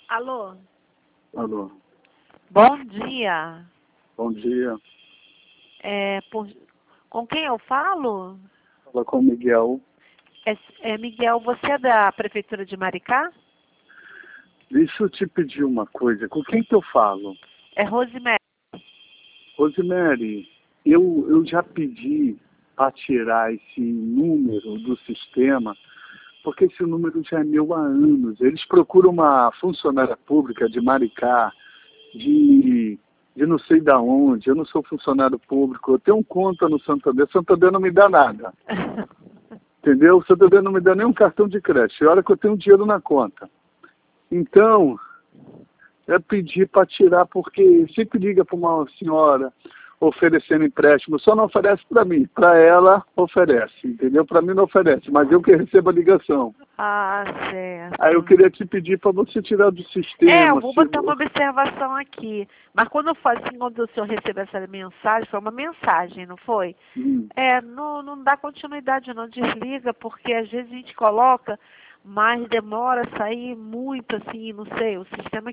Alô? Alô, Bom dia. bom dia. Com quem eu falo? Fala com o Miguel. Miguel, você é da Prefeitura de Maricá? Deixa eu te pedir uma coisa. Com quem que eu falo? É Rosemary. Rosemary, eu já pedi para tirar esse número do sistema, porque esse número já é meu há anos. Eles procuram uma funcionária pública de Maricá, de não sei da onde. Eu não sou funcionário público. Eu tenho conta no Santander. Santander não me dá nada. Entendeu? O Santander não me dá nem um cartão de crédito. E olha que eu tenho dinheiro na conta. Então, é pedir para tirar, porque sempre liga para uma senhora oferecendo empréstimo, só não oferece para mim, para ela oferece, entendeu? Para mim não oferece, mas eu que recebo a ligação. Ah, certo. Aí eu queria te pedir para você tirar do sistema. Eu vou botar uma observação aqui. Mas quando quando o senhor recebeu essa mensagem, foi uma mensagem, não foi? Não dá continuidade, não desliga, porque às vezes a gente coloca, mas demora a sair muito, assim, não sei, o sistema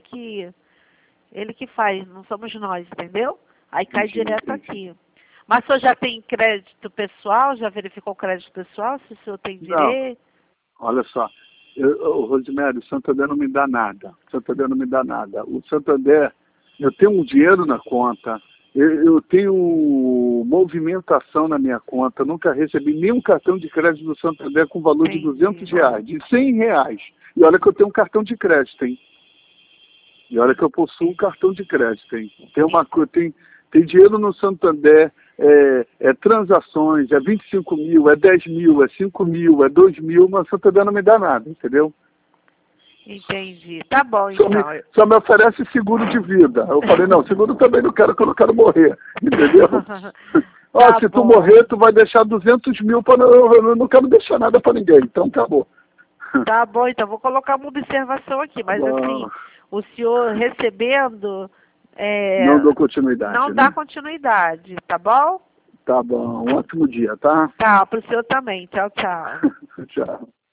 ele que faz, não somos nós, entendeu? Aí cai direto aqui. Mas o senhor já tem crédito pessoal? Já verificou o crédito pessoal? Se o senhor tem direito? Olha só, Rosemary, o Santander não me dá nada. O Santander não me dá nada. O Santander, eu tenho um dinheiro na conta, eu tenho movimentação na minha conta, nunca recebi nenhum cartão de crédito do Santander com valor de R$200, de R$100. E olha que eu tenho um cartão de crédito, hein? E olha que eu possuo um cartão de crédito, hein? Tem dinheiro no Santander, transações, 25 mil, 10 mil, 5 mil, 2 mil, mas o Santander não me dá nada, entendeu? Entendi. Tá bom, então. Só me oferece seguro de vida. Eu falei, não, seguro também não quero, que eu não quero morrer, entendeu? Se tu morrer, tu vai deixar 200 mil, eu não quero deixar nada para ninguém, então acabou. Tá bom, então vou colocar uma observação aqui, mas assim, o senhor recebendo... não dou continuidade. Não dá continuidade, tá bom? Tá bom, um ótimo dia, tá? Tá, pro senhor também. Tchau, tchau. Tchau.